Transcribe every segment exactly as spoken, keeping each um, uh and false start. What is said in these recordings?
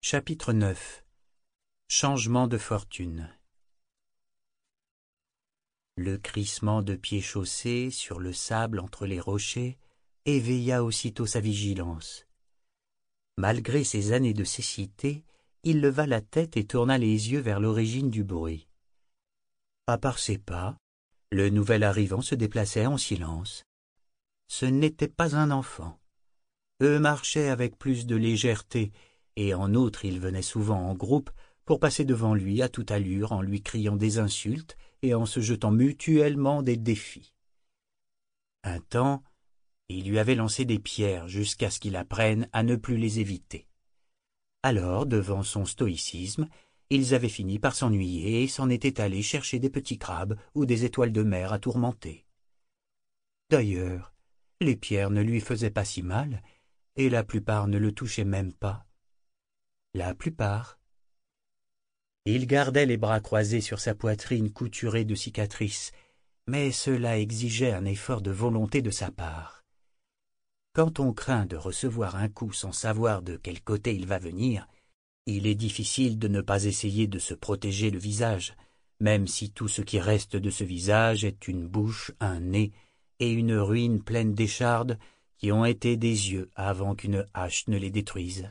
Chapitre neuf. Changement de fortune. Le crissement de pieds chaussés sur le sable entre les rochers éveilla aussitôt sa vigilance. Malgré ses années de cécité, il leva la tête et tourna les yeux vers l'origine du bruit. À part ses pas, le nouvel arrivant se déplaçait en silence. Ce n'était pas un enfant. Eux marchaient avec plus de légèreté, et en outre ils venaient souvent en groupe pour passer devant lui à toute allure en lui criant des insultes et en se jetant mutuellement des défis. Un temps, il lui avait lancé des pierres jusqu'à ce qu'il apprenne à ne plus les éviter. Alors, devant son stoïcisme, ils avaient fini par s'ennuyer et s'en étaient allés chercher des petits crabes ou des étoiles de mer à tourmenter. D'ailleurs, les pierres ne lui faisaient pas si mal, et la plupart ne le touchaient même pas. La plupart. Il gardait les bras croisés sur sa poitrine couturée de cicatrices, mais cela exigeait un effort de volonté de sa part. Quand on craint de recevoir un coup sans savoir de quel côté il va venir, il est difficile de ne pas essayer de se protéger le visage, même si tout ce qui reste de ce visage est une bouche, un nez et une ruine pleine d'échardes qui ont été des yeux avant qu'une hache ne les détruise.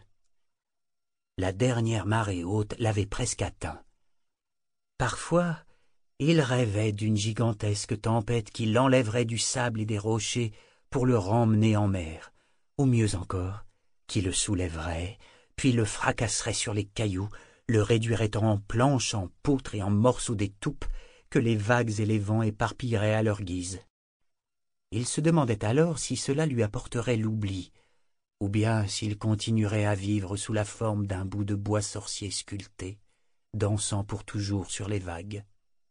La dernière marée haute l'avait presque atteint. Parfois, il rêvait d'une gigantesque tempête qui l'enlèverait du sable et des rochers pour le remmener en mer, ou mieux encore, qui le soulèverait, puis le fracasserait sur les cailloux, le réduirait en planches, en poutres et en morceaux d'étoupe que les vagues et les vents éparpilleraient à leur guise. Il se demandait alors si cela lui apporterait l'oubli, ou bien s'il continuerait à vivre sous la forme d'un bout de bois sorcier sculpté, dansant pour toujours sur les vagues.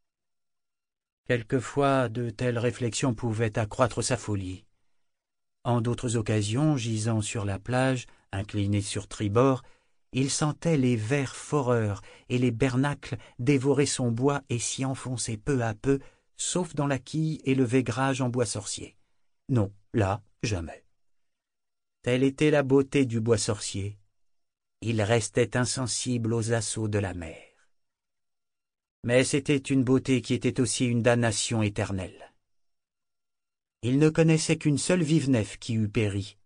Quelquefois, de telles réflexions pouvaient accroître sa folie. En d'autres occasions, gisant sur la plage, incliné sur tribord, il sentait les vers foreurs et les bernacles dévorer son bois et s'y enfoncer peu à peu, sauf dans la quille et le vaigrage en bois sorcier. Non, là, jamais. Telle était la beauté du bois sorcier. Il restait insensible aux assauts de la mer. Mais c'était une beauté qui était aussi une damnation éternelle. Il ne connaissait qu'une seule Vive-Nef qui eût péri.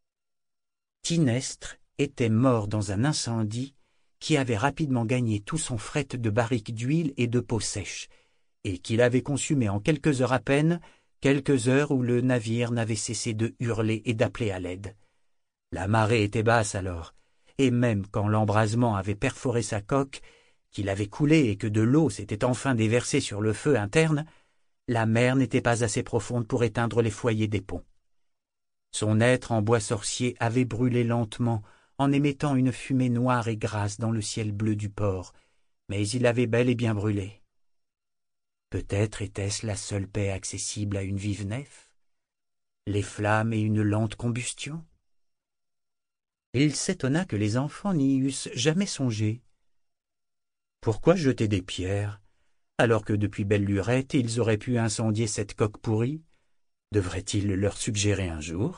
Thynestre était mort dans un incendie qui avait rapidement gagné tout son fret de barriques d'huile et de peau sèche, et qui l'avait consumé en quelques heures à peine, quelques heures où le navire n'avait cessé de hurler et d'appeler à l'aide. La marée était basse alors, et même quand l'embrasement avait perforé sa coque, qu'il avait coulé et que de l'eau s'était enfin déversée sur le feu interne, la mer n'était pas assez profonde pour éteindre les foyers des ponts. Son être en bois sorcier avait brûlé lentement, en émettant une fumée noire et grasse dans le ciel bleu du port, mais il avait bel et bien brûlé. Peut-être était-ce la seule paix accessible à une vive nef? Les flammes et une lente combustion? Il s'étonna que les enfants n'y eussent jamais songé. Pourquoi jeter des pierres, alors que depuis belle lurette ils auraient pu incendier cette coque pourrie? Devrait-il leur suggérer un jour?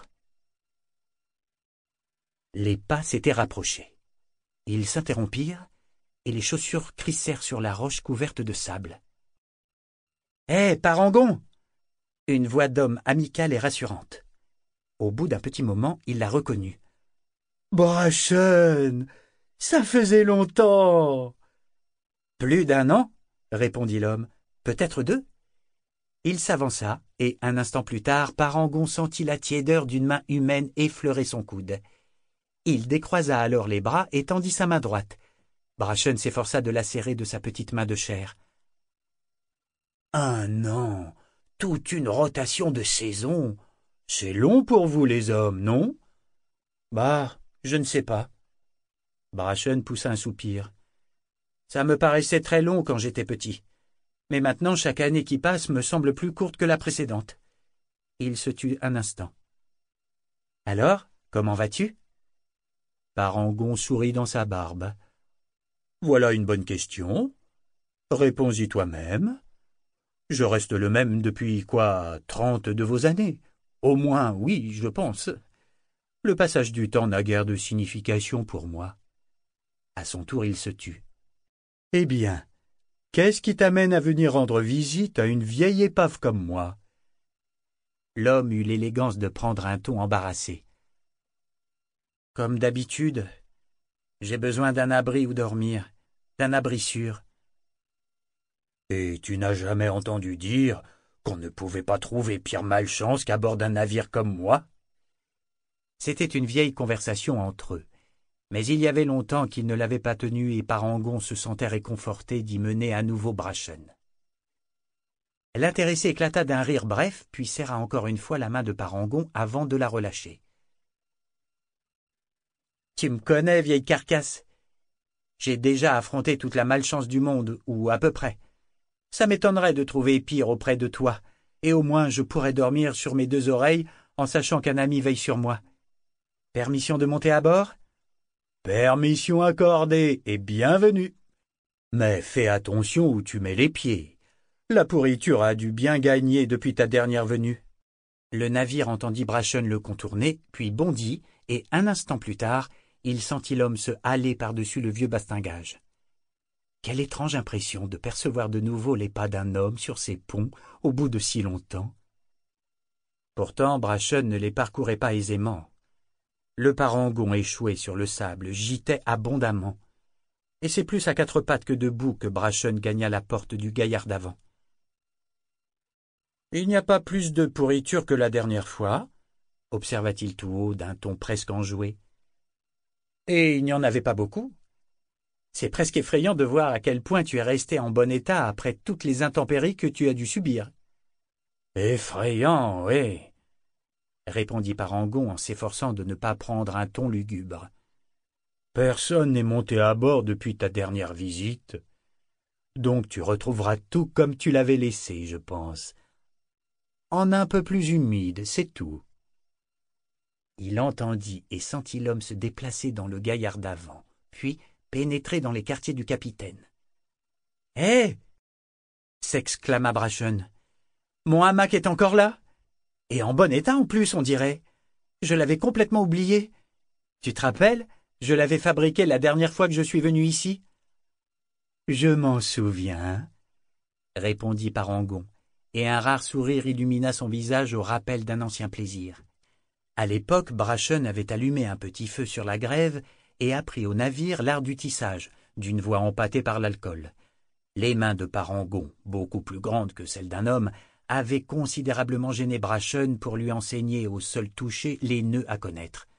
Les pas s'étaient rapprochés. Ils s'interrompirent, et les chaussures crissèrent sur la roche couverte de sable. « Hé, hey, Parangon !» Une voix d'homme amicale et rassurante. Au bout d'un petit moment, il la reconnut. « Brachen, ça faisait longtemps !»« Plus d'un an, » répondit l'homme. « Peut-être deux. » Il s'avança, et un instant plus tard, Parangon sentit la tiédeur d'une main humaine effleurer son coude. Il décroisa alors les bras et tendit sa main droite. Brachen s'efforça de la serrer de sa petite main de chair. « Un an, toute une rotation de saison. C'est long pour vous les hommes, non? »« Bah, je ne sais pas. » Brachen poussa un soupir. « Ça me paraissait très long quand j'étais petit. Mais maintenant, chaque année qui passe me semble plus courte que la précédente. » Il se tut un instant. « Alors, comment vas-tu » Parangon sourit dans sa barbe. « Voilà une bonne question. Réponds-y toi-même. Je reste le même depuis, quoi, trente de vos années. Au moins, oui, je pense. Le passage du temps n'a guère de signification pour moi. » À son tour, il se tut. « Eh bien, qu'est-ce qui t'amène à venir rendre visite à une vieille épave comme moi ?» L'homme eut l'élégance de prendre un ton embarrassé. « Comme d'habitude, j'ai besoin d'un abri où dormir, d'un abri sûr. »« Et tu n'as jamais entendu dire qu'on ne pouvait pas trouver pire malchance qu'à bord d'un navire comme moi ?» C'était une vieille conversation entre eux, mais il y avait longtemps qu'ils ne l'avaient pas tenue et Parangon se sentait réconforté d'y mener à nouveau Braschen. L'intéressé éclata d'un rire bref, puis serra encore une fois la main de Parangon avant de la relâcher. « Tu me connais, vieille carcasse. J'ai déjà affronté toute la malchance du monde, ou à peu près. Ça m'étonnerait de trouver pire auprès de toi, et au moins je pourrais dormir sur mes deux oreilles en sachant qu'un ami veille sur moi. Permission de monter à bord ? » ?»« Permission accordée et bienvenue. Mais fais attention où tu mets les pieds. La pourriture a dû bien gagner depuis ta dernière venue. » Le navire entendit Braschen le contourner, puis bondit, et un instant plus tard, il sentit l'homme se hâler par-dessus le vieux bastingage. Quelle étrange impression de percevoir de nouveau les pas d'un homme sur ces ponts au bout de si longtemps. Pourtant, Braschen ne les parcourait pas aisément. Le Parangon échoué sur le sable gîtait abondamment, et c'est plus à quatre pattes que debout que Braschen gagna la porte du gaillard d'avant. « Il n'y a pas plus de pourriture que la dernière fois, » observa-t-il tout haut d'un ton presque enjoué. « Et il n'y en avait pas beaucoup. C'est presque effrayant de voir à quel point tu es resté en bon état après toutes les intempéries que tu as dû subir. »« Effrayant, oui, » répondit Parangon en s'efforçant de ne pas prendre un ton lugubre. « Personne n'est monté à bord depuis ta dernière visite. Donc tu retrouveras tout comme tu l'avais laissé, je pense. En un peu plus humide, c'est tout. » Il entendit et sentit l'homme se déplacer dans le gaillard d'avant, puis pénétrer dans les quartiers du capitaine. « Hé !» s'exclama Braschen. « Mon hamac est encore là ? Et en bon état en plus, on dirait. Je l'avais complètement oublié. Tu te rappelles, je l'avais fabriqué la dernière fois que je suis venu ici. »« Je m'en souviens, » répondit Parangon, et un rare sourire illumina son visage au rappel d'un ancien plaisir. À l'époque, Braschen avait allumé un petit feu sur la grève et appris au navire l'art du tissage, d'une voix empâtée par l'alcool. Les mains de Parangon, beaucoup plus grandes que celles d'un homme, avaient considérablement gêné Braschen pour lui enseigner au seul toucher les nœuds à connaître.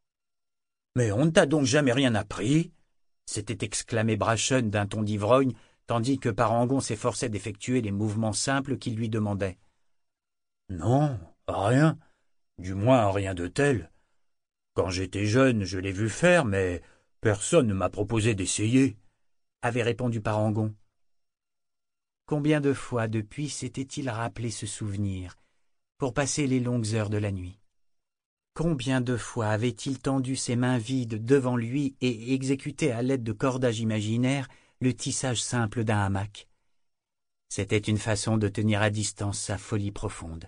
« Mais on ne t'a donc jamais rien appris ?» s'était exclamé Braschen d'un ton d'ivrogne, tandis que Parangon s'efforçait d'effectuer les mouvements simples qu'il lui demandait. « Non, rien, du moins rien de tel. Quand j'étais jeune, je l'ai vu faire, mais personne ne m'a proposé d'essayer, » avait répondu Parangon. Combien de fois depuis s'était-il rappelé ce souvenir pour passer les longues heures de la nuit? Combien de fois avait-il tendu ses mains vides devant lui et exécuté à l'aide de cordages imaginaires le tissage simple d'un hamac? C'était une façon de tenir à distance sa folie profonde.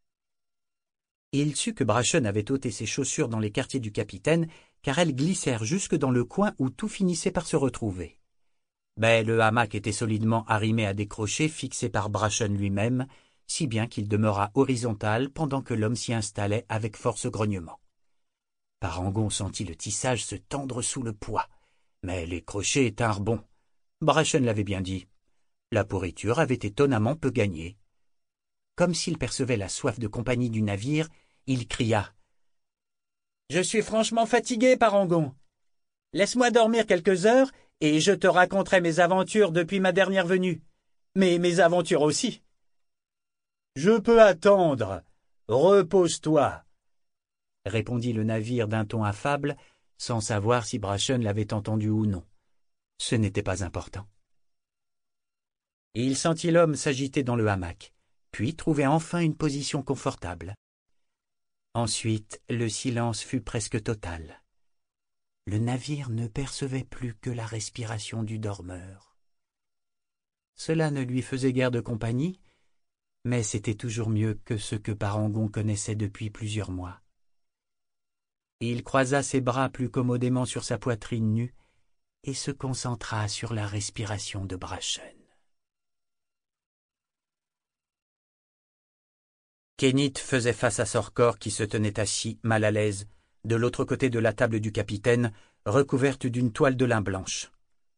Il sut que Braschen avait ôté ses chaussures dans les quartiers du capitaine, car elles glissèrent jusque dans le coin où tout finissait par se retrouver. Mais le hamac était solidement arrimé à des crochets fixés par Braschen lui-même, si bien qu'il demeura horizontal pendant que l'homme s'y installait avec force grognement. Parangon sentit le tissage se tendre sous le poids, mais les crochets tinrent bon. Braschen l'avait bien dit. La pourriture avait étonnamment peu gagné. Comme s'il percevait la soif de compagnie du navire, il cria « Je suis franchement fatigué, Parangon. Laisse-moi dormir quelques heures et je te raconterai mes aventures depuis ma dernière venue, mais mes aventures aussi. »« Je peux attendre. Repose-toi, » répondit le navire d'un ton affable, sans savoir si Braschen l'avait entendu ou non. Ce n'était pas important. Il sentit l'homme s'agiter dans le hamac, puis trouver enfin une position confortable. Ensuite, le silence fut presque total. Le navire ne percevait plus que la respiration du dormeur. Cela ne lui faisait guère de compagnie, mais c'était toujours mieux que ce que Parangon connaissait depuis plusieurs mois. Il croisa ses bras plus commodément sur sa poitrine nue et se concentra sur la respiration de Brachen. Kenneth faisait face à Sorkor qui se tenait assis, mal à l'aise, de l'autre côté de la table du capitaine, recouverte d'une toile de lin blanche.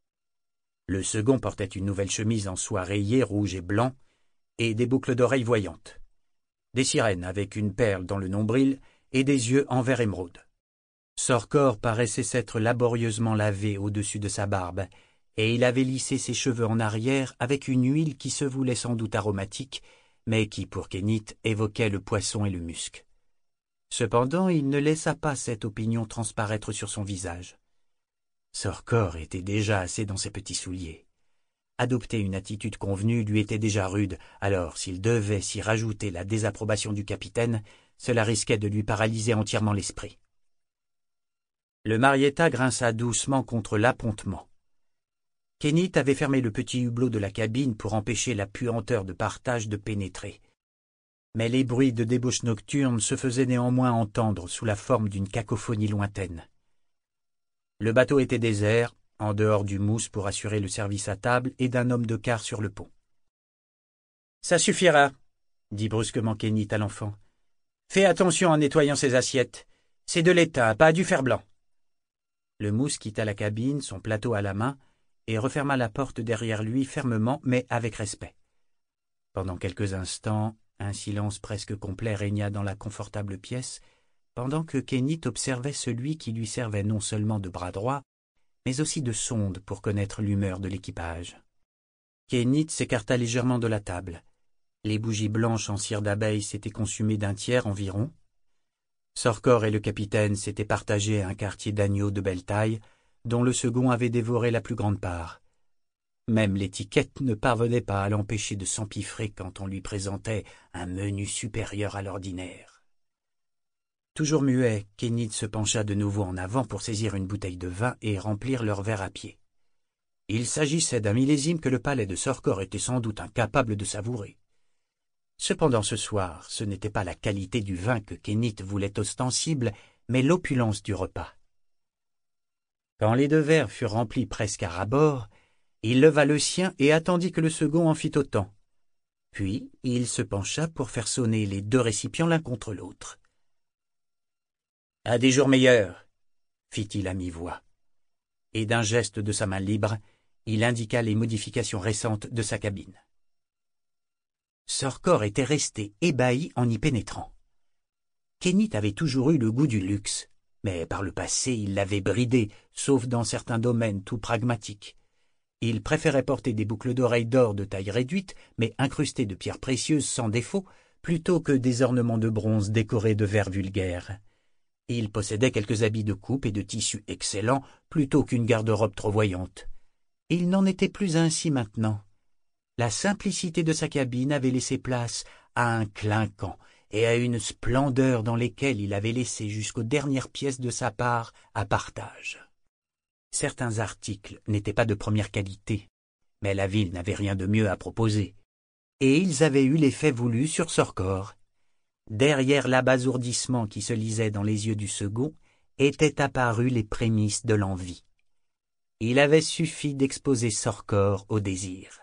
Le second portait une nouvelle chemise en soie rayée rouge et blanc et des boucles d'oreilles voyantes, des sirènes avec une perle dans le nombril et des yeux en vert émeraude. Sorkor paraissait s'être laborieusement lavé au-dessus de sa barbe, et il avait lissé ses cheveux en arrière avec une huile qui se voulait sans doute aromatique, mais qui, pour Kenneth, évoquait le poisson et le musc. Cependant, il ne laissa pas cette opinion transparaître sur son visage. Sorkor était déjà assez dans ses petits souliers. Adopter une attitude convenue lui était déjà rude, alors s'il devait s'y rajouter la désapprobation du capitaine, cela risquait de lui paralyser entièrement l'esprit. Le Marietta grinça doucement contre l'appontement. Kenneth avait fermé le petit hublot de la cabine pour empêcher la puanteur de partage de pénétrer. Mais les bruits de débauche nocturne se faisaient néanmoins entendre sous la forme d'une cacophonie lointaine. Le bateau était désert, en dehors du mousse pour assurer le service à table et d'un homme de quart sur le pont. « Ça suffira, » dit brusquement Kenneth à l'enfant. « Fais attention en nettoyant ces assiettes. C'est de l'étain, pas du fer blanc. » Le mousse quitta la cabine, son plateau à la main, et referma la porte derrière lui fermement, mais avec respect. Pendant quelques instants, un silence presque complet régna dans la confortable pièce, pendant que Kenneth observait celui qui lui servait non seulement de bras droit, mais aussi de sonde pour connaître l'humeur de l'équipage. Kenneth s'écarta légèrement de la table. Les bougies blanches en cire d'abeille s'étaient consumées d'un tiers environ. Sorkor et le capitaine s'étaient partagé un quartier d'agneau de belle taille, dont le second avait dévoré la plus grande part. Même l'étiquette ne parvenait pas à l'empêcher de s'empiffrer quand on lui présentait un menu supérieur à l'ordinaire. Toujours muet, Kenneth se pencha de nouveau en avant pour saisir une bouteille de vin et remplir leur verre à pied. Il s'agissait d'un millésime que le palais de Sorkor était sans doute incapable de savourer. Cependant ce soir, ce n'était pas la qualité du vin que Kenneth voulait ostensible, mais l'opulence du repas. Quand les deux verres furent remplis presque à ras-bord, il leva le sien et attendit que le second en fit autant. Puis il se pencha pour faire sonner les deux récipients l'un contre l'autre. « À des jours meilleurs !» fit-il à mi-voix. Et d'un geste de sa main libre, il indiqua les modifications récentes de sa cabine. Sorkor était resté ébahi en y pénétrant. Kenneth avait toujours eu le goût du luxe, mais par le passé il l'avait bridé, sauf dans certains domaines tout pragmatiques. Il préférait porter des boucles d'oreilles d'or de taille réduite, mais incrustées de pierres précieuses sans défaut, plutôt que des ornements de bronze décorés de verres vulgaires. Il possédait quelques habits de coupe et de tissus excellents, plutôt qu'une garde-robe trop voyante. Il n'en était plus ainsi maintenant. La simplicité de sa cabine avait laissé place à un clinquant et à une splendeur dans lesquelles il avait laissé jusqu'aux dernières pièces de sa part à partage. Certains articles n'étaient pas de première qualité, mais la ville n'avait rien de mieux à proposer, et ils avaient eu l'effet voulu sur Sorkor. Derrière l'abasourdissement qui se lisait dans les yeux du second, étaient apparues les prémices de l'envie. Il avait suffi d'exposer Sorkor au désir.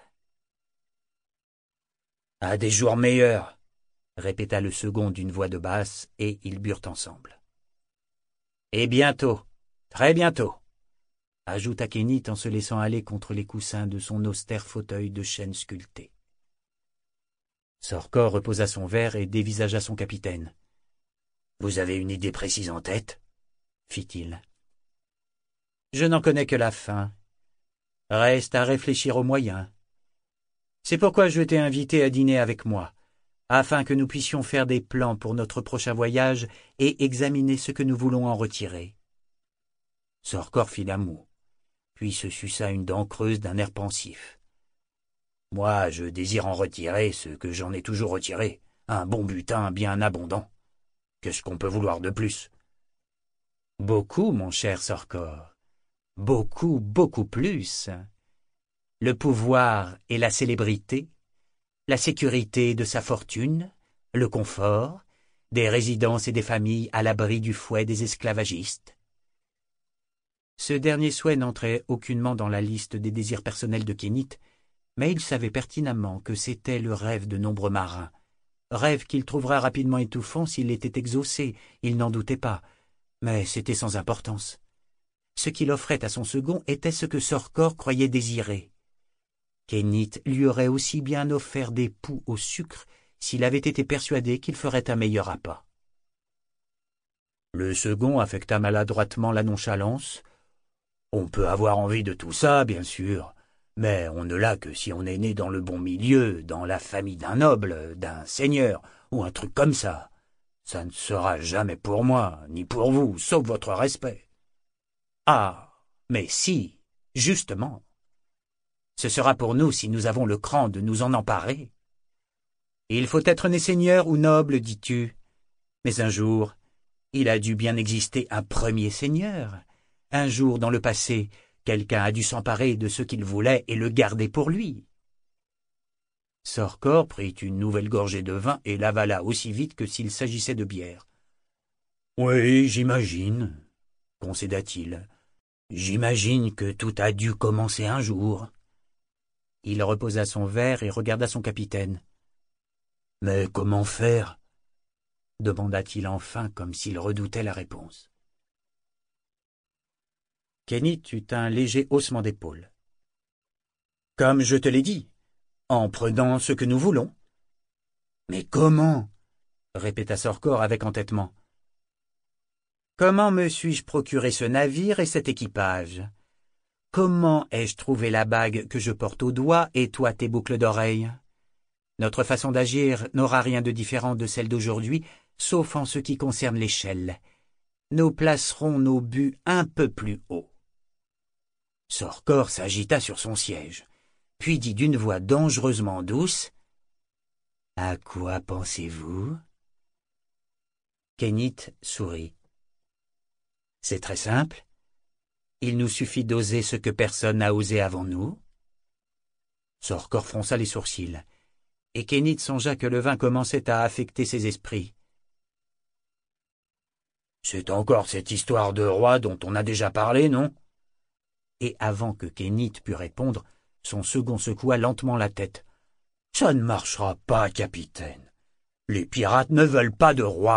« À des jours meilleurs !» répéta le second d'une voix de basse, et ils burent ensemble. « Et bientôt, très bientôt !» ajouta Kenneth en se laissant aller contre les coussins de son austère fauteuil de chêne sculpté. Sorkor reposa son verre et dévisagea son capitaine. « Vous avez une idée précise en tête ?» fit-il. « Je n'en connais que la fin. Reste à réfléchir aux moyens. C'est pourquoi je t'ai invité à dîner avec moi, afin que nous puissions faire des plans pour notre prochain voyage et examiner ce que nous voulons en retirer. » Sorkor fit la moue, puis se suça une dent creuse d'un air pensif. « Moi, je désire en retirer ce que j'en ai toujours retiré, un bon butin bien abondant. Qu'est-ce qu'on peut vouloir de plus ?»« Beaucoup, mon cher Sorkor, beaucoup, beaucoup plus. Le pouvoir et la célébrité, la sécurité de sa fortune, le confort, des résidences et des familles à l'abri du fouet des esclavagistes. » Ce dernier souhait n'entrait aucunement dans la liste des désirs personnels de Kénit, mais il savait pertinemment que c'était le rêve de nombreux marins. Rêve qu'il trouverait rapidement étouffant s'il était exaucé, il n'en doutait pas, mais c'était sans importance. Ce qu'il offrait à son second était ce que Sorcor croyait désirer. Kénit lui aurait aussi bien offert des poux au sucre s'il avait été persuadé qu'il ferait un meilleur appât. Le second affecta maladroitement la nonchalance. « On peut avoir envie de tout ça, bien sûr, mais on ne l'a que si on est né dans le bon milieu, dans la famille d'un noble, d'un seigneur, ou un truc comme ça. Ça ne sera jamais pour moi, ni pour vous, sauf votre respect. » Ah, mais si, justement. Ce sera pour nous si nous avons le cran de nous en emparer. Il faut être né seigneur ou noble, dis-tu. Mais un jour, il a dû bien exister un premier seigneur. Un jour dans le passé, quelqu'un a dû s'emparer de ce qu'il voulait et le garder pour lui. Sorcor prit une nouvelle gorgée de vin et l'avala aussi vite que s'il s'agissait de bière. « Oui, j'imagine, » concéda-t-il. « J'imagine que tout a dû commencer un jour. » Il reposa son verre et regarda son capitaine. « Mais comment faire ?» demanda-t-il enfin, comme s'il redoutait la réponse. Kénit eut un léger haussement d'épaules. « Comme je te l'ai dit, en prenant ce que nous voulons. »« Mais comment ?» répéta Sorcor avec entêtement. « Comment me suis-je procuré ce navire et cet équipage? Comment ai-je trouvé la bague que je porte au doigt et toi tes boucles d'oreilles? Notre façon d'agir n'aura rien de différent de celle d'aujourd'hui, sauf en ce qui concerne l'échelle. Nous placerons nos buts un peu plus haut. » Sorcor s'agita sur son siège, puis dit d'une voix dangereusement douce. « À quoi pensez-vous » Kénit sourit. « C'est très simple. Il nous suffit d'oser ce que personne n'a osé avant nous. » Sorcor fronça les sourcils, et Kénit songea que le vin commençait à affecter ses esprits. « C'est encore cette histoire de roi dont on a déjà parlé, non ?» Et avant que Kénit pût répondre, son second secoua lentement la tête. « Ça ne marchera pas, capitaine. Les pirates ne veulent pas de roi. »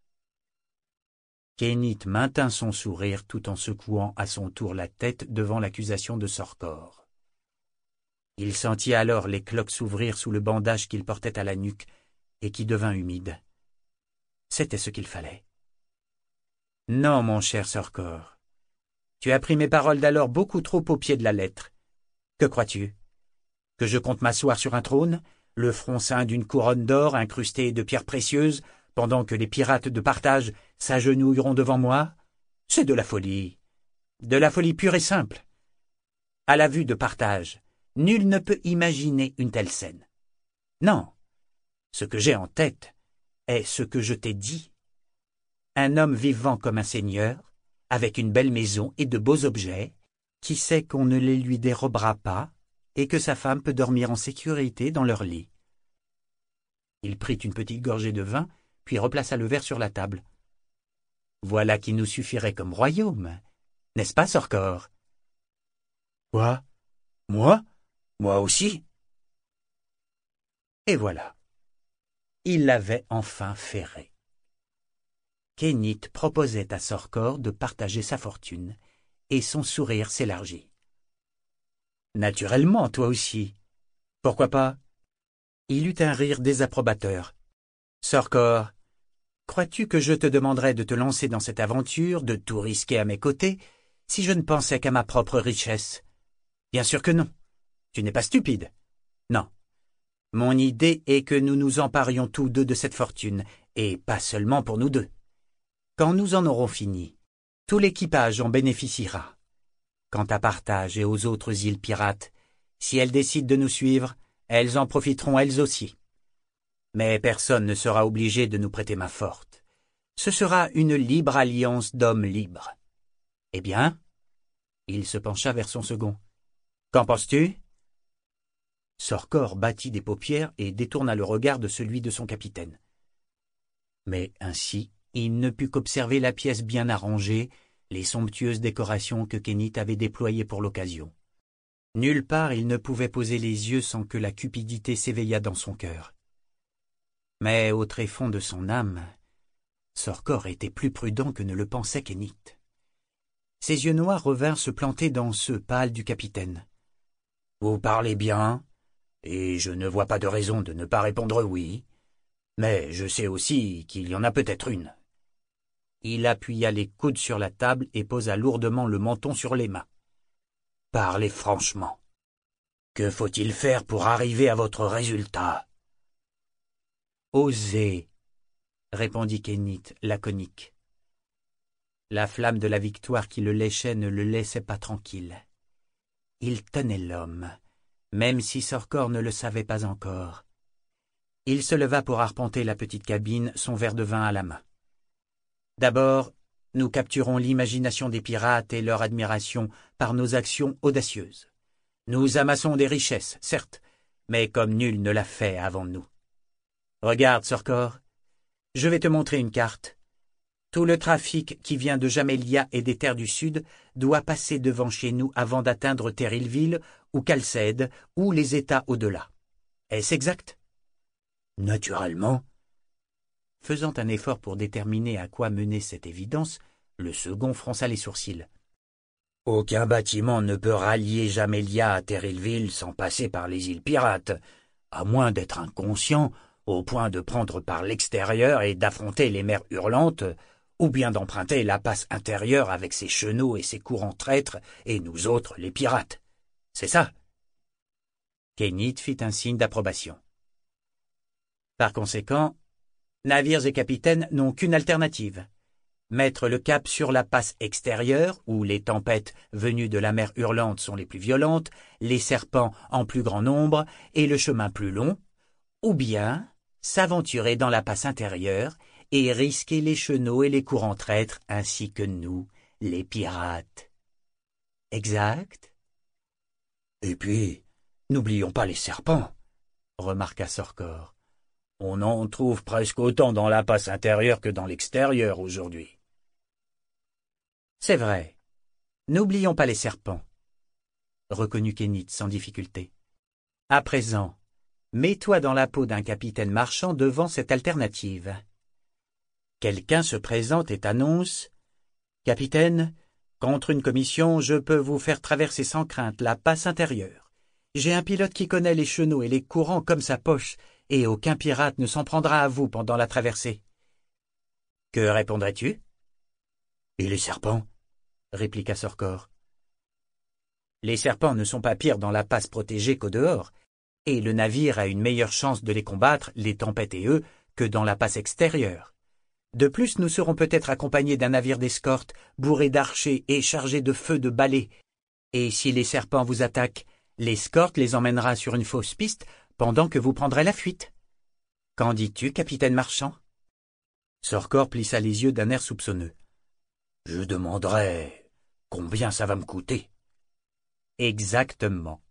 Kénit maintint son sourire tout en secouant à son tour la tête devant l'accusation de Sorcor. Il sentit alors les cloques s'ouvrir sous le bandage qu'il portait à la nuque et qui devint humide. C'était ce qu'il fallait. « Non, mon cher Sorcor. Tu as pris mes paroles d'alors beaucoup trop au pied de la lettre. Que crois-tu? Que je compte m'asseoir sur un trône, le front ceint d'une couronne d'or incrustée de pierres précieuses, pendant que les pirates de partage s'agenouilleront devant moi? C'est de la folie. De la folie pure et simple. À la vue de partage, nul ne peut imaginer une telle scène. Non, ce que j'ai en tête est ce que je t'ai dit. Un homme vivant comme un seigneur, avec une belle maison et de beaux objets, qui sait qu'on ne les lui dérobera pas et que sa femme peut dormir en sécurité dans leur lit. » Il prit une petite gorgée de vin, puis replaça le verre sur la table. « Voilà qui nous suffirait comme royaume, n'est-ce pas, Sorcor? »« Quoi? Moi? Moi aussi ?» Et voilà. Il l'avait enfin ferré. Kénit proposait à Sorcor de partager sa fortune, et son sourire s'élargit. « Naturellement, toi aussi. Pourquoi pas ?» Il eut un rire désapprobateur. « Sorcor, crois-tu que je te demanderais de te lancer dans cette aventure, de tout risquer à mes côtés, si je ne pensais qu'à ma propre richesse? Bien sûr que non. Tu n'es pas stupide. Non. Mon idée est que nous nous emparions tous deux de cette fortune, et pas seulement pour nous deux. Quand nous en aurons fini, tout l'équipage en bénéficiera. Quant à Partage et aux autres îles pirates, si elles décident de nous suivre, elles en profiteront elles aussi. Mais personne ne sera obligé de nous prêter main forte. Ce sera une libre alliance d'hommes libres. Eh bien, il se pencha vers son second. Qu'en penses-tu? Sorcor battit des paupières et détourna le regard de celui de son capitaine. Mais ainsi, il ne put qu'observer la pièce bien arrangée, les somptueuses décorations que Kénit avait déployées pour l'occasion. Nulle part il ne pouvait poser les yeux sans que la cupidité s'éveillât dans son cœur. Mais au tréfonds de son âme, Sorcor était plus prudent que ne le pensait Kénit. Ses yeux noirs revinrent se planter dans ceux pâles du capitaine. « Vous parlez bien, et je ne vois pas de raison de ne pas répondre oui, mais je sais aussi qu'il y en a peut-être une. » Il appuya les coudes sur la table et posa lourdement le menton sur les mains. « Parlez franchement. Que faut-il faire pour arriver à votre résultat ?»« Osez, » répondit Kénit, laconique. La flamme de la victoire qui le léchait ne le laissait pas tranquille. Il tenait l'homme, même si Sorcor ne le savait pas encore. Il se leva pour arpenter la petite cabine, son verre de vin à la main. D'abord, nous capturons l'imagination des pirates et leur admiration par nos actions audacieuses. Nous amassons des richesses, certes, mais comme nul ne l'a fait avant nous. Regarde, Sorcor, je vais te montrer une carte. Tout le trafic qui vient de Jamélia et des terres du Sud doit passer devant chez nous avant d'atteindre Terilville ou Calcède ou les États au-delà. Est-ce exact? Naturellement. Faisant un effort pour déterminer à quoi menait cette évidence, le second fronça les sourcils. Aucun bâtiment ne peut rallier Jamélia à Terilville sans passer par les îles pirates, à moins d'être inconscient au point de prendre par l'extérieur et d'affronter les mers hurlantes, ou bien d'emprunter la passe intérieure avec ses chenaux et ses courants traîtres, et nous autres les pirates. C'est ça. Kénit fit un signe d'approbation. Par conséquent, navires et capitaines n'ont qu'une alternative. Mettre le cap sur la passe extérieure, où les tempêtes venues de la mer hurlante sont les plus violentes, les serpents en plus grand nombre et le chemin plus long, ou bien s'aventurer dans la passe intérieure et risquer les chenaux et les courants traîtres ainsi que nous, les pirates. Exact? Et puis, n'oublions pas les serpents, remarqua Sorcor. On en trouve presque autant dans la passe intérieure que dans l'extérieur aujourd'hui. C'est vrai. N'oublions pas les serpents, reconnut Kénit sans difficulté. À présent, mets-toi dans la peau d'un capitaine marchand devant cette alternative. Quelqu'un se présente et t'annonce « Capitaine, contre une commission, je peux vous faire traverser sans crainte la passe intérieure. J'ai un pilote qui connaît les chenaux et les courants comme sa poche, et aucun pirate ne s'en prendra à vous pendant la traversée. » Que répondrais-tu? « Et les serpents ?» répliqua Sorcor. « Les serpents ne sont pas pires dans la passe protégée qu'au dehors, et le navire a une meilleure chance de les combattre, les tempêtes et eux, que dans la passe extérieure. De plus, nous serons peut-être accompagnés d'un navire d'escorte, bourré d'archers et chargé de feux de balais. Et si les serpents vous attaquent, l'escorte les emmènera sur une fausse piste pendant que vous prendrez la fuite. Qu'en dis-tu, capitaine marchand? Sorcor plissa les yeux d'un air soupçonneux. Je demanderai combien ça va me coûter. Exactement.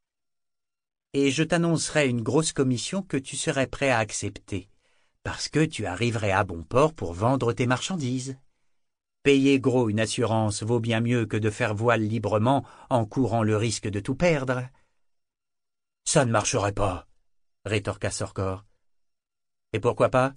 Et je t'annoncerai une grosse commission que tu serais prêt à accepter, parce que tu arriverais à bon port pour vendre tes marchandises. Payer gros une assurance vaut bien mieux que de faire voile librement en courant le risque de tout perdre. Ça ne marcherait pas, rétorqua Sorcor. Et pourquoi pas?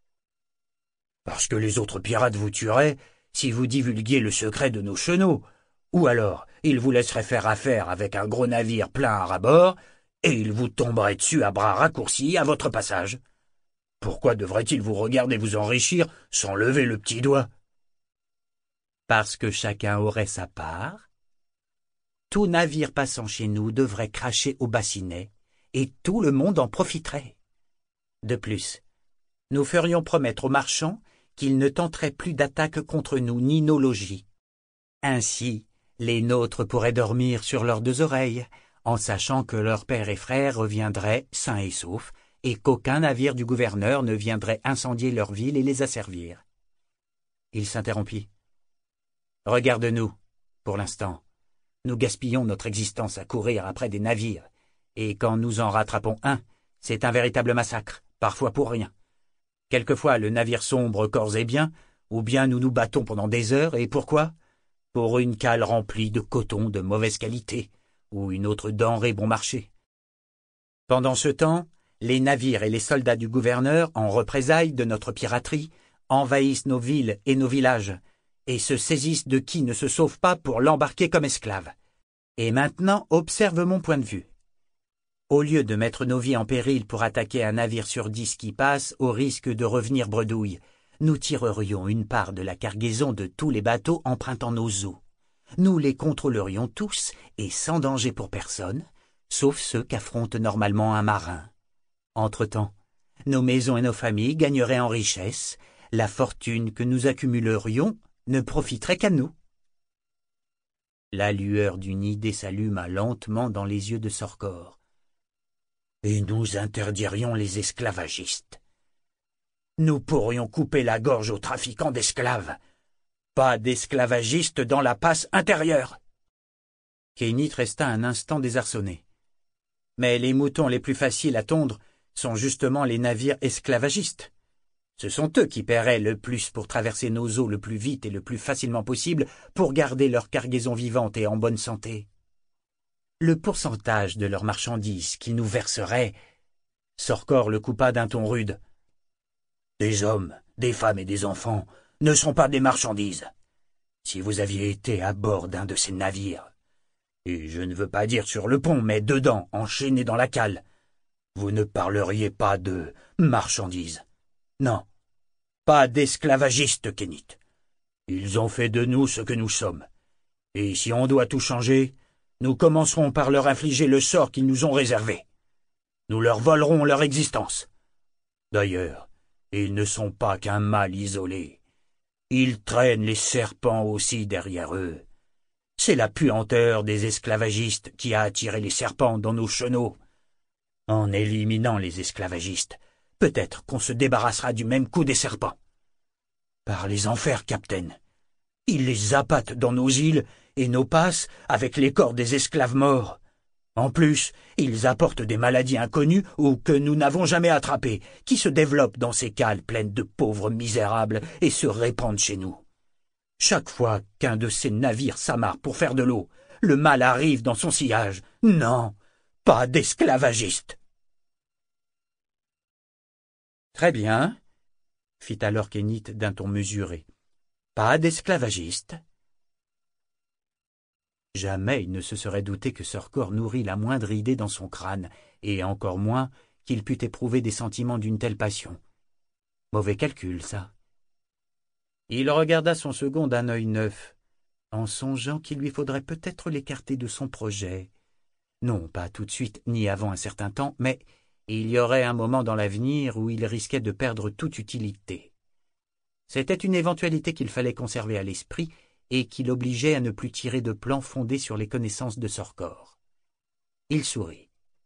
Parce que les autres pirates vous tueraient si vous divulguiez le secret de nos chenaux, ou alors ils vous laisseraient faire affaire avec un gros navire plein à rabord, et ils vous tomberaient dessus à bras raccourcis à votre passage. Pourquoi devrait-il vous regarder vous enrichir sans lever le petit doigt? Parce que chacun aurait sa part. Tout navire passant chez nous devrait cracher au bassinet, et tout le monde en profiterait. De plus, nous ferions promettre aux marchands qu'ils ne tenteraient plus d'attaque contre nous ni nos logis. Ainsi, les nôtres pourraient dormir sur leurs deux oreilles, en sachant que leurs pères et frères reviendraient sains et saufs, et qu'aucun navire du gouverneur ne viendrait incendier leur ville et les asservir. Il s'interrompit. « Regarde-nous, pour l'instant. Nous gaspillons notre existence à courir après des navires, et quand nous en rattrapons un, c'est un véritable massacre, parfois pour rien. Quelquefois le navire sombre corps et bien, ou bien nous nous battons pendant des heures, et pourquoi? pour une cale remplie de coton de mauvaise qualité, ou une autre denrée bon marché. Pendant ce temps, les navires et les soldats du gouverneur, en représailles de notre piraterie, envahissent nos villes et nos villages, et se saisissent de qui ne se sauve pas pour l'embarquer comme esclave. Et maintenant, observe mon point de vue. Au lieu de mettre nos vies en péril pour attaquer un navire sur dix qui passe au risque de revenir bredouille, nous tirerions une part de la cargaison de tous les bateaux empruntant nos eaux. Nous les contrôlerions tous et sans danger pour personne, sauf ceux qu'affronte normalement un marin. Entre-temps, nos maisons et nos familles gagneraient en richesse, la fortune que nous accumulerions ne profiterait qu'à nous. La lueur d'une idée s'alluma lentement dans les yeux de Sorcor. Et nous interdirions les esclavagistes. Nous pourrions couper la gorge aux trafiquants d'esclaves. Pas d'esclavagistes dans la passe intérieure. Kénit resta un instant désarçonné. Mais les moutons les plus faciles à tondre sont justement les navires esclavagistes. Ce sont eux qui paieraient le plus pour traverser nos eaux le plus vite et le plus facilement possible pour garder leur cargaison vivante et en bonne santé. Le pourcentage de leurs marchandises qu'ils nous verseraient... Sorcor le coupa d'un ton rude. Des hommes, des femmes et des enfants ne sont pas des marchandises. Si vous aviez été à bord d'un de ces navires, et je ne veux pas dire sur le pont, mais dedans, enchaînés dans la cale, vous ne parleriez pas de marchandises. Non, pas d'esclavagistes, Kénit. Ils ont fait de nous ce que nous sommes. Et si on doit tout changer, nous commencerons par leur infliger le sort qu'ils nous ont réservé. Nous leur volerons leur existence. D'ailleurs, ils ne sont pas qu'un mal isolé. Ils traînent les serpents aussi derrière eux. C'est la puanteur des esclavagistes qui a attiré les serpents dans nos chenaux. En éliminant les esclavagistes, peut-être qu'on se débarrassera du même coup des serpents. Par les enfers, capitaine. Ils les appâtent dans nos îles et nos passes avec les corps des esclaves morts. En plus, ils apportent des maladies inconnues ou que nous n'avons jamais attrapées, qui se développent dans ces cales pleines de pauvres misérables et se répandent chez nous. Chaque fois qu'un de ces navires s'amarre pour faire de l'eau, le mal arrive dans son sillage. Non, pas d'esclavagistes. Très bien, fit alors Kénit d'un ton mesuré. Pas d'esclavagistes. Jamais il ne se serait douté que Sorcor nourrit la moindre idée dans son crâne, et encore moins qu'il pût éprouver des sentiments d'une telle passion. Mauvais calcul, ça. Il regarda son second d'un œil neuf, en songeant qu'il lui faudrait peut-être l'écarter de son projet. Non, pas tout de suite, ni avant un certain temps, mais il y aurait un moment dans l'avenir où il risquait de perdre toute utilité. C'était une éventualité qu'il fallait conserver à l'esprit, et qui l'obligeait à ne plus tirer de plans fondés sur les connaissances de Sorcor. Il sourit.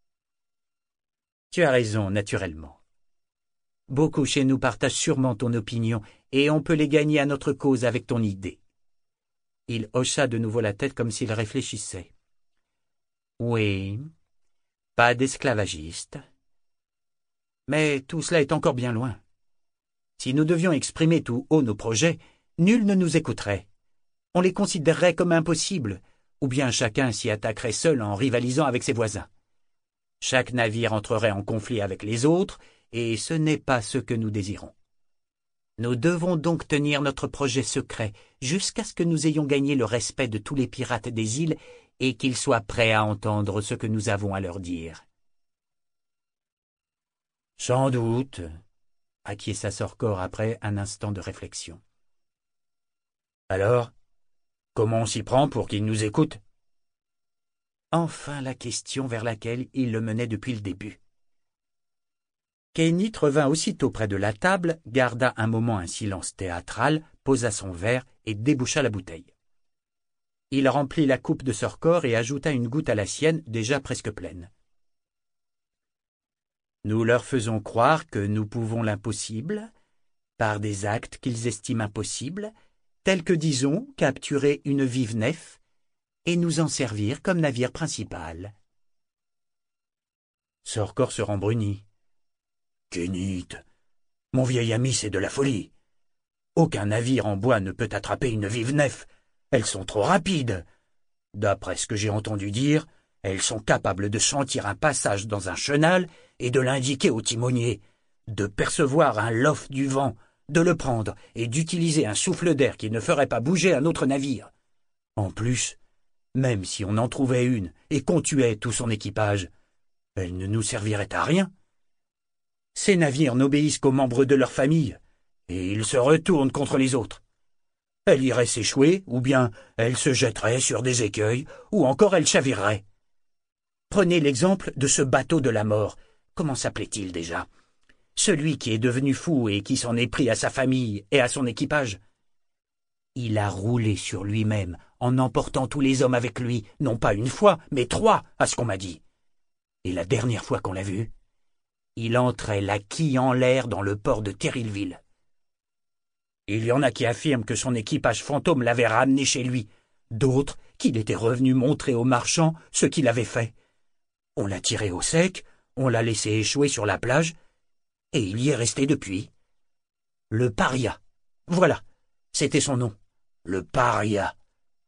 « Tu as raison, naturellement. Beaucoup chez nous partagent sûrement ton opinion, et on peut les gagner à notre cause avec ton idée. » Il hocha de nouveau la tête comme s'il réfléchissait. « Oui, pas d'esclavagistes. Mais tout cela est encore bien loin. Si nous devions exprimer tout haut nos projets, nul ne nous écouterait. On les considérerait comme impossibles, ou bien chacun s'y attaquerait seul en rivalisant avec ses voisins. Chaque navire entrerait en conflit avec les autres, et ce n'est pas ce que nous désirons. Nous devons donc tenir notre projet secret jusqu'à ce que nous ayons gagné le respect de tous les pirates des îles et qu'ils soient prêts à entendre ce que nous avons à leur dire. « Sans doute, » acquiesça Sorcor après un instant de réflexion. « Alors, comment on s'y prend pour qu'ils nous écoutent ?» Enfin la question vers laquelle il le menait depuis le début. Kénit revint aussitôt près de la table, garda un moment un silence théâtral, posa son verre et déboucha la bouteille. Il remplit la coupe de Sorcor et ajouta une goutte à la sienne, déjà presque pleine. Nous leur faisons croire que nous pouvons l'impossible, par des actes qu'ils estiment impossibles, tels que, disons, capturer une vive nef et nous en servir comme navire principal. Sorcor se rembrunit. « Kénit, mon vieil ami, c'est de la folie. Aucun navire en bois ne peut attraper une vive nef. Elles sont trop rapides. D'après ce que j'ai entendu dire, elles sont capables de sentir un passage dans un chenal et de l'indiquer au timonier, de percevoir un lof du vent, de le prendre et d'utiliser un souffle d'air qui ne ferait pas bouger un autre navire. En plus, même si on en trouvait une et qu'on tuait tout son équipage, elle ne nous servirait à rien. Ces navires n'obéissent qu'aux membres de leur famille, et ils se retournent contre les autres. Elle irait s'échouer, ou bien elle se jetterait sur des écueils, ou encore elle chavirerait. Prenez l'exemple de ce bateau de la mort. Comment s'appelait-il déjà? Celui qui est devenu fou et qui s'en est pris à sa famille et à son équipage. Il a roulé sur lui-même en emportant tous les hommes avec lui, non pas une fois, mais trois, à ce qu'on m'a dit. Et la dernière fois qu'on l'a vu, il entrait la quille en l'air dans le port de Terrilville. Il y en a qui affirment que son équipage fantôme l'avait ramené chez lui, d'autres qu'il était revenu montrer aux marchands ce qu'il avait fait. On l'a tiré au sec, on l'a laissé échouer sur la plage, et il y est resté depuis. Le paria. Voilà, c'était son nom. Le paria.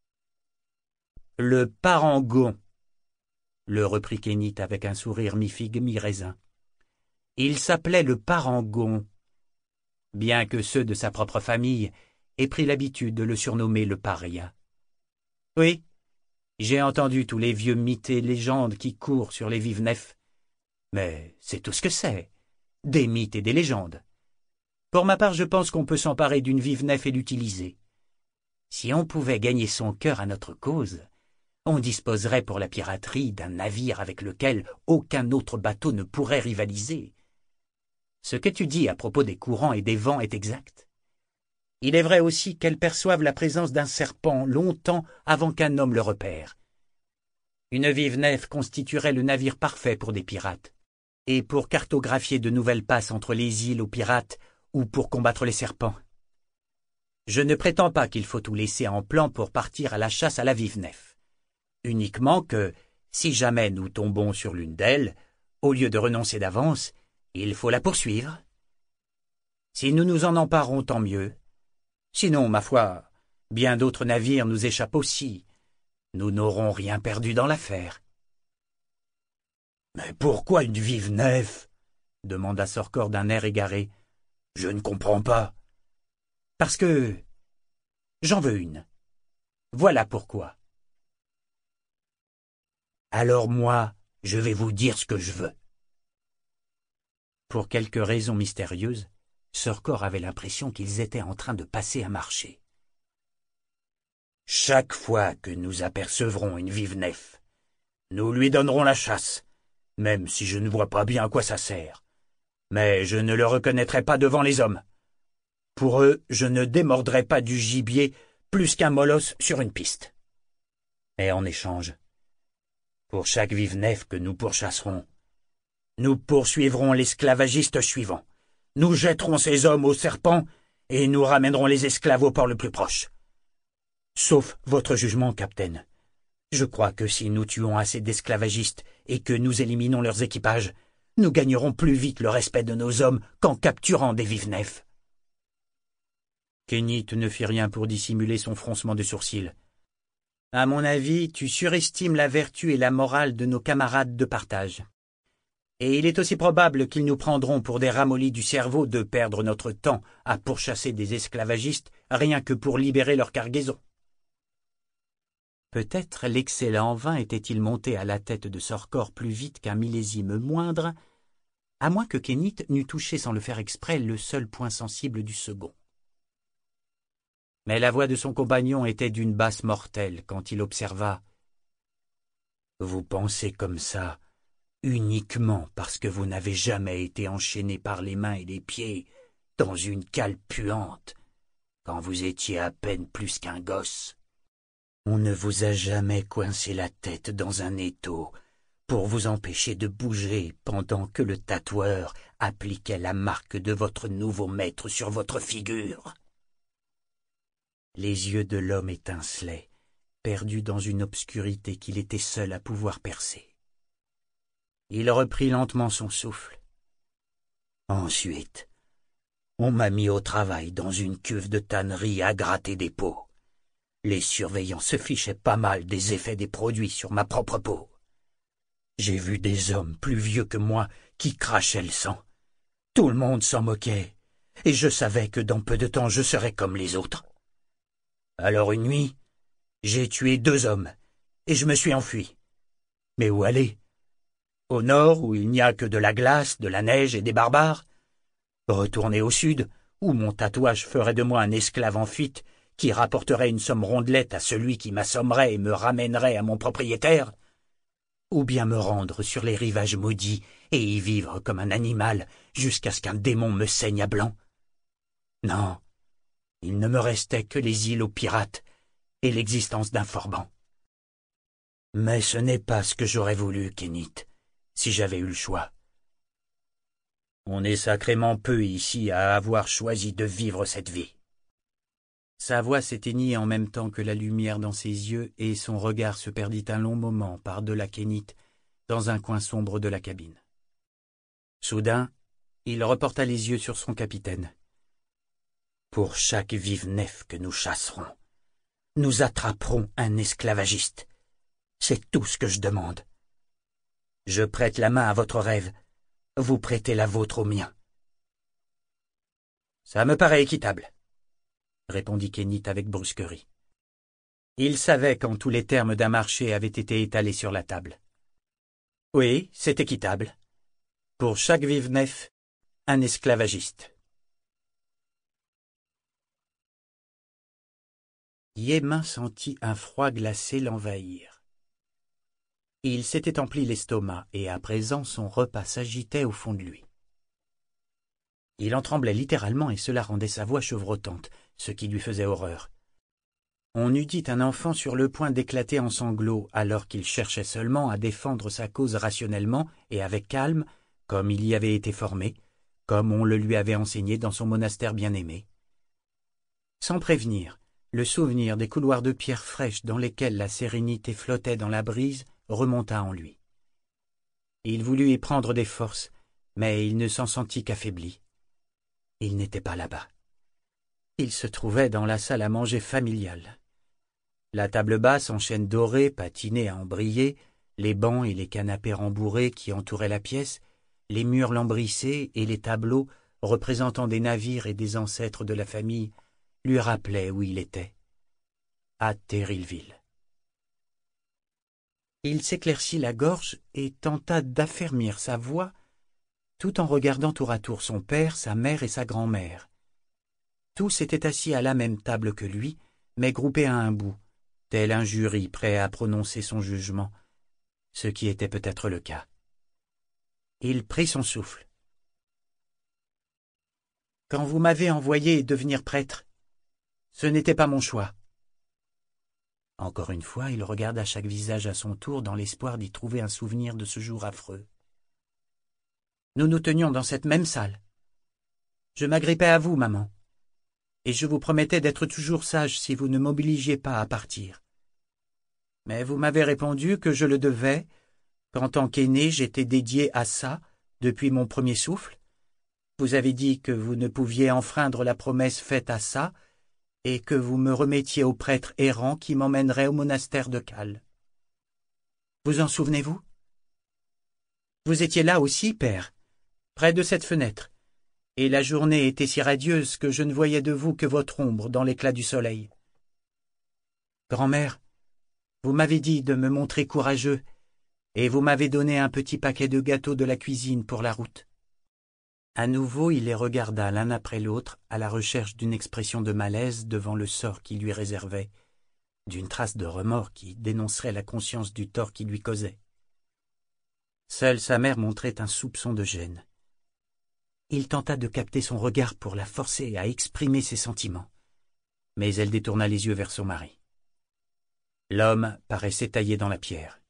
Le parangon, le reprit Kénit avec un sourire mi-figue, mi-raisin. Il s'appelait le parangon, bien que ceux de sa propre famille aient pris l'habitude de le surnommer le paria. Oui, j'ai entendu tous les vieux mythes et légendes qui courent sur les vives-nefs, mais c'est tout ce que c'est, des mythes et des légendes. Pour ma part, je pense qu'on peut s'emparer d'une vive-nef et l'utiliser. Si on pouvait gagner son cœur à notre cause, on disposerait pour la piraterie d'un navire avec lequel aucun autre bateau ne pourrait rivaliser. Ce que tu dis à propos des courants et des vents est exact. Il est vrai aussi qu'elles perçoivent la présence d'un serpent longtemps avant qu'un homme le repère. Une vive nef constituerait le navire parfait pour des pirates, et pour cartographier de nouvelles passes entre les îles aux pirates ou pour combattre les serpents. Je ne prétends pas qu'il faut tout laisser en plan pour partir à la chasse à la vive nef. Uniquement que, si jamais nous tombons sur l'une d'elles, au lieu de renoncer d'avance, il faut la poursuivre. Si nous nous en emparons, tant mieux. Sinon, ma foi, bien d'autres navires nous échappent aussi. Nous n'aurons rien perdu dans l'affaire. « Mais pourquoi une vive nef ?» demanda Sorcor d'un air égaré. « Je ne comprends pas. »« Parce que j'en veux une. Voilà pourquoi. »« Alors moi, je vais vous dire ce que je veux. » Pour quelque raison mystérieuse, Sorcor avait l'impression qu'ils étaient en train de passer un marché. « Chaque fois que nous apercevrons une vive nef, nous lui donnerons la chasse, même si je ne vois pas bien à quoi ça sert. Mais je ne le reconnaîtrai pas devant les hommes. Pour eux, je ne démordrai pas du gibier plus qu'un molosse sur une piste. Et en échange, pour chaque vive nef que nous pourchasserons, nous poursuivrons l'esclavagiste suivant. Nous jetterons ces hommes au serpent et nous ramènerons les esclaves au port le plus proche. Sauf votre jugement, capitaine. Je crois que si nous tuons assez d'esclavagistes et que nous éliminons leurs équipages, nous gagnerons plus vite le respect de nos hommes qu'en capturant des vives nefs. Kénit ne fit rien pour dissimuler son froncement de sourcils. À mon avis, tu surestimes la vertu et la morale de nos camarades de partage. Et il est aussi probable qu'ils nous prendront pour des ramollis du cerveau de perdre notre temps à pourchasser des esclavagistes rien que pour libérer leur cargaison. Peut-être l'excellent vin était-il monté à la tête de Sorcor plus vite qu'un millésime moindre, à moins que Kénit n'eût touché sans le faire exprès le seul point sensible du second. Mais la voix de son compagnon était d'une basse mortelle quand il observa « Vous pensez comme ça uniquement parce que vous n'avez jamais été enchaîné par les mains et les pieds dans une cale puante quand vous étiez à peine plus qu'un gosse. On ne vous a jamais coincé la tête dans un étau pour vous empêcher de bouger pendant que le tatoueur appliquait la marque de votre nouveau maître sur votre figure. » Les yeux de l'homme étincelaient, perdus dans une obscurité qu'il était seul à pouvoir percer. Il reprit lentement son souffle. Ensuite, on m'a mis au travail dans une cuve de tannerie à gratter des pots. Les surveillants se fichaient pas mal des effets des produits sur ma propre peau. J'ai vu des hommes plus vieux que moi qui crachaient le sang. Tout le monde s'en moquait, et je savais que dans peu de temps je serais comme les autres. Alors une nuit, j'ai tué deux hommes, et je me suis enfui. Mais où aller? Au nord, où il n'y a que de la glace, de la neige et des barbares? Retourner au sud, où mon tatouage ferait de moi un esclave en fuite qui rapporterait une somme rondelette à celui qui m'assommerait et me ramènerait à mon propriétaire? Ou bien me rendre sur les rivages maudits et y vivre comme un animal jusqu'à ce qu'un démon me saigne à blanc? Non, il ne me restait que les îles aux pirates et l'existence d'un forban. Mais ce n'est pas ce que j'aurais voulu, Kénit, si j'avais eu le choix. On est sacrément peu ici à avoir choisi de vivre cette vie. Sa voix s'éteignit en même temps que la lumière dans ses yeux et son regard se perdit un long moment par-delà Kénit dans un coin sombre de la cabine. Soudain, il reporta les yeux sur son capitaine. Pour chaque vive nef que nous chasserons, nous attraperons un esclavagiste. C'est tout ce que je demande. Je prête la main à votre rêve, vous prêtez la vôtre au mien. Ça me paraît équitable, répondit Kénit avec brusquerie. Il savait quand tous les termes d'un marché avaient été étalés sur la table. Oui, c'est équitable. Pour chaque vive nef, un esclavagiste. Yémin sentit un froid glacé l'envahir. Il s'était empli l'estomac et à présent son repas s'agitait au fond de lui. Il en tremblait littéralement et cela rendait sa voix chevrotante, ce qui lui faisait horreur. On eût dit un enfant sur le point d'éclater en sanglots alors qu'il cherchait seulement à défendre sa cause rationnellement et avec calme, comme il y avait été formé, comme on le lui avait enseigné dans son monastère bien-aimé. Sans prévenir, le souvenir des couloirs de pierre fraîche dans lesquels la sérénité flottait dans la brise remonta en lui. Il voulut y prendre des forces, mais il ne s'en sentit qu'affaibli. Il n'était pas là-bas. Il se trouvait dans la salle à manger familiale. La table basse en chêne doré patinait à en briller, les bancs et les canapés rembourrés qui entouraient la pièce, les murs lambrissés et les tableaux représentant des navires et des ancêtres de la famille lui rappelaient où il était, à Terryville. Il s'éclaircit la gorge et tenta d'affermir sa voix tout en regardant tour à tour son père, sa mère et sa grand-mère. Tous étaient assis à la même table que lui, mais groupés à un bout, tel un jury prêt à prononcer son jugement, ce qui était peut-être le cas. Il prit son souffle. « Quand vous m'avez envoyé devenir prêtre, ce n'était pas mon choix. » Encore une fois, il regarda chaque visage à son tour dans l'espoir d'y trouver un souvenir de ce jour affreux. Nous nous tenions dans cette même salle. Je m'agrippais à vous, maman, et je vous promettais d'être toujours sage si vous ne m'obligiez pas à partir. Mais vous m'avez répondu que je le devais, qu'en tant qu'aîné j'étais dédié à ça depuis mon premier souffle. Vous avez dit que vous ne pouviez enfreindre la promesse faite à ça, et que vous me remettiez au prêtre errant qui m'emmènerait au monastère de Cal. Vous en souvenez-vous? Vous étiez là aussi, père, près de cette fenêtre, et la journée était si radieuse que je ne voyais de vous que votre ombre dans l'éclat du soleil. Grand-mère, vous m'avez dit de me montrer courageux, et vous m'avez donné un petit paquet de gâteaux de la cuisine pour la route. À nouveau, il les regarda l'un après l'autre à la recherche d'une expression de malaise devant le sort qui lui réservait, d'une trace de remords qui dénoncerait la conscience du tort qui lui causait. Seule sa mère montrait un soupçon de gêne. Il tenta de capter son regard pour la forcer à exprimer ses sentiments, mais elle détourna les yeux vers son mari. L'homme paraissait taillé dans la pierre.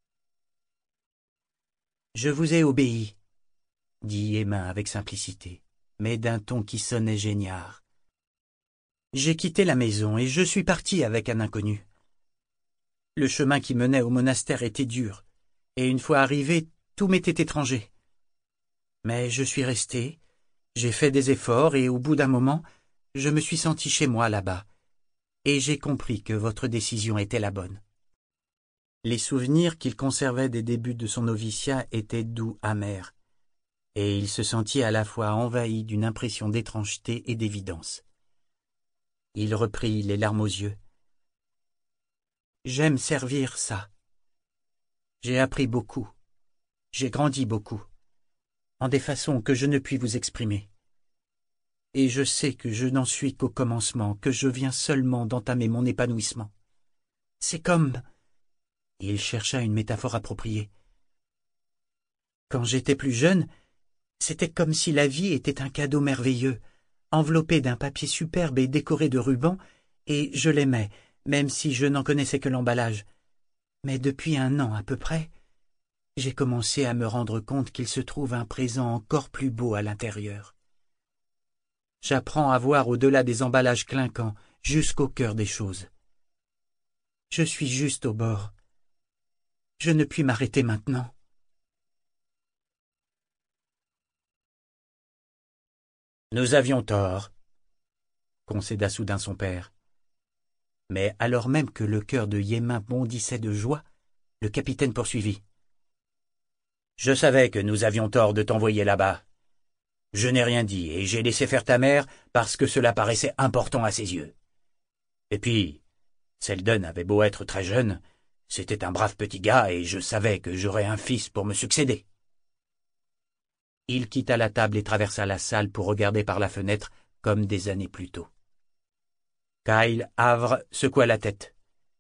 « Je vous ai obéi, » dit Yémin avec simplicité, mais d'un ton qui sonnait géniard. « J'ai quitté la maison et je suis parti avec un inconnu. Le chemin qui menait au monastère était dur, et une fois arrivé, tout m'était étranger. Mais je suis resté, j'ai fait des efforts et au bout d'un moment, je me suis senti chez moi là-bas. et j'ai compris que votre décision était la bonne. » Les souvenirs qu'il conservait des débuts de son noviciat étaient doux, amers, et il se sentit à la fois envahi d'une impression d'étrangeté et d'évidence. Il reprit les larmes aux yeux. « J'aime servir ça. J'ai appris beaucoup, j'ai grandi beaucoup, en des façons que je ne puis vous exprimer. Et je sais que je n'en suis qu'au commencement, que je viens seulement d'entamer mon épanouissement. C'est comme... » Il chercha une métaphore appropriée. « Quand j'étais plus jeune, c'était comme si la vie était un cadeau merveilleux, enveloppé d'un papier superbe et décoré de rubans, et je l'aimais, même si je n'en connaissais que l'emballage. Mais depuis un an à peu près, j'ai commencé à me rendre compte qu'il se trouve un présent encore plus beau à l'intérieur. J'apprends à voir au-delà des emballages clinquants, jusqu'au cœur des choses. Je suis juste au bord. Je ne puis m'arrêter maintenant. » « Nous avions tort, » concéda soudain son père. Mais alors même que le cœur de Yémin bondissait de joie, le capitaine poursuivit. « Je savais que nous avions tort de t'envoyer là-bas. Je n'ai rien dit et j'ai laissé faire ta mère parce que cela paraissait important à ses yeux. Et puis, Selden avait beau être très jeune, c'était un brave petit gars et je savais que j'aurais un fils pour me succéder. » Il quitta la table et traversa la salle pour regarder par la fenêtre comme des années plus tôt. Kyle Havre secoua la tête.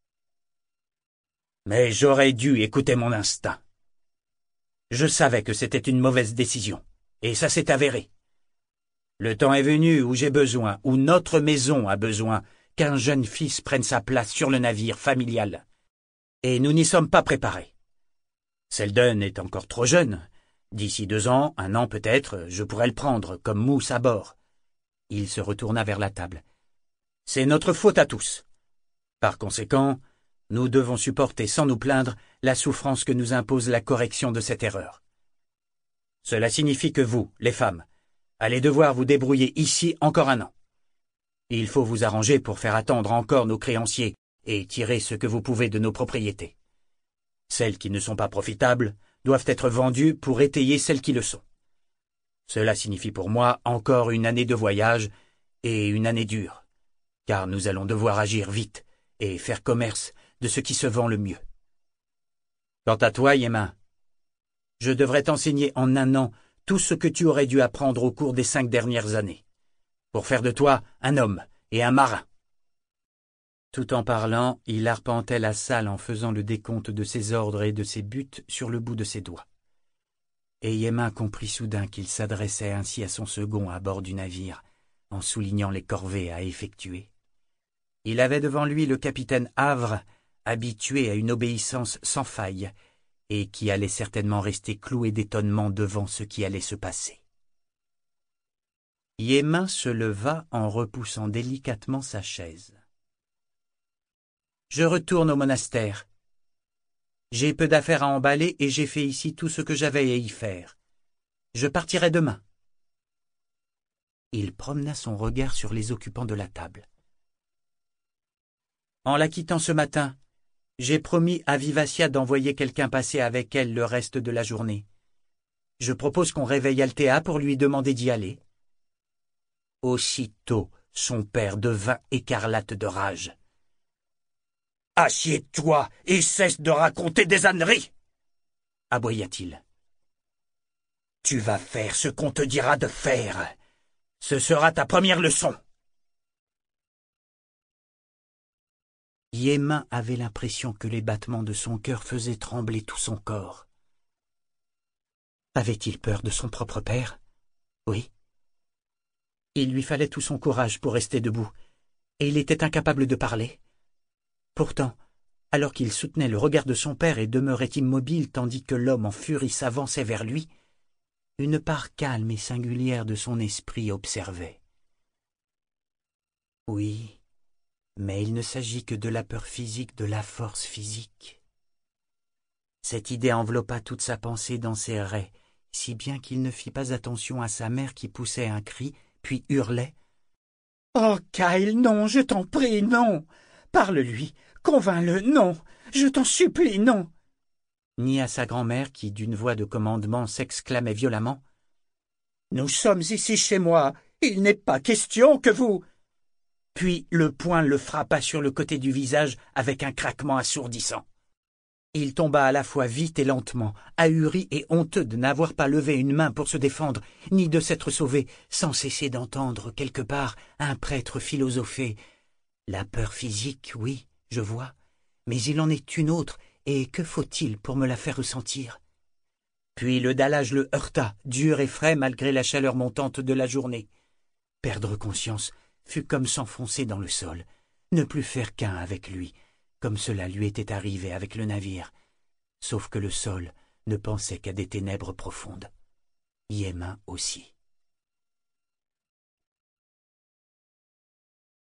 « Mais j'aurais dû écouter mon instinct. Je savais que c'était une mauvaise décision, et ça s'est avéré. Le temps est venu où j'ai besoin, où notre maison a besoin, qu'un jeune fils prenne sa place sur le navire familial. Et nous n'y sommes pas préparés. Selden est encore trop jeune. D'ici deux ans, un an peut-être, je pourrais le prendre comme mousse à bord. » Il se retourna vers la table. « C'est notre faute à tous. Par conséquent, nous devons supporter sans nous plaindre la souffrance que nous impose la correction de cette erreur. Cela signifie que vous, les femmes, allez devoir vous débrouiller ici encore un an. Il faut vous arranger pour faire attendre encore nos créanciers et tirer ce que vous pouvez de nos propriétés. Celles qui ne sont pas profitables doivent être vendues pour étayer celles qui le sont. Cela signifie pour moi encore une année de voyage et une année dure, car nous allons devoir agir vite et faire commerce de ce qui se vend le mieux. Quant à toi, Yémin, je devrais t'enseigner en un an tout ce que tu aurais dû apprendre au cours des cinq dernières années, pour faire de toi un homme et un marin. » Tout en parlant, il arpentait la salle en faisant le décompte de ses ordres et de ses buts sur le bout de ses doigts. Et Yémin comprit soudain qu'il s'adressait ainsi à son second à bord du navire, en soulignant les corvées à effectuer. Il avait devant lui le capitaine Havre, habitué à une obéissance sans faille, et qui allait certainement rester cloué d'étonnement devant ce qui allait se passer. Yémin se leva en repoussant délicatement sa chaise. « Je retourne au monastère. J'ai peu d'affaires à emballer et j'ai fait ici tout ce que j'avais à y faire. Je partirai demain. » Il promena son regard sur les occupants de la table. « En la quittant ce matin, j'ai promis à Vivacia d'envoyer quelqu'un passer avec elle le reste de la journée. Je propose qu'on réveille Althea pour lui demander d'y aller. » Aussitôt, son père devint écarlate de rage. « Assieds-toi et cesse de raconter des âneries !» aboya-t-il. « Tu vas faire ce qu'on te dira de faire. Ce sera ta première leçon. » Yémin avait l'impression que les battements de son cœur faisaient trembler tout son corps. Avait-il peur de son propre père? Oui. Il lui fallait tout son courage pour rester debout, et il était incapable de parler. Pourtant, alors qu'il soutenait le regard de son père et demeurait immobile tandis que l'homme en furie s'avançait vers lui, une part calme et singulière de son esprit observait. Oui, mais il ne s'agit que de la peur physique de la force physique. Cette idée enveloppa toute sa pensée dans ses raies, si bien qu'il ne fit pas attention à sa mère qui poussait un cri, puis hurlait « Oh, Kyle, non, je t'en prie, non. Parle-lui, convainc-le, non, je t'en supplie, non. » Ni à sa grand-mère qui, d'une voix de commandement, s'exclamait violemment. « Nous sommes ici chez moi, il n'est pas question que vous… » Puis le poing le frappa sur le côté du visage avec un craquement assourdissant. Il tomba à la fois vite et lentement, ahuri et honteux de n'avoir pas levé une main pour se défendre, ni de s'être sauvé, sans cesser d'entendre quelque part un prêtre philosopher. La peur physique, oui, je vois, mais il en est une autre, et que faut-il pour me la faire ressentir? Puis le dallage le heurta, dur et frais malgré la chaleur montante de la journée. Perdre conscience fut comme s'enfoncer dans le sol, ne plus faire qu'un avec lui, comme cela lui était arrivé avec le navire, sauf que le sol ne pensait qu'à des ténèbres profondes. Yémin aussi.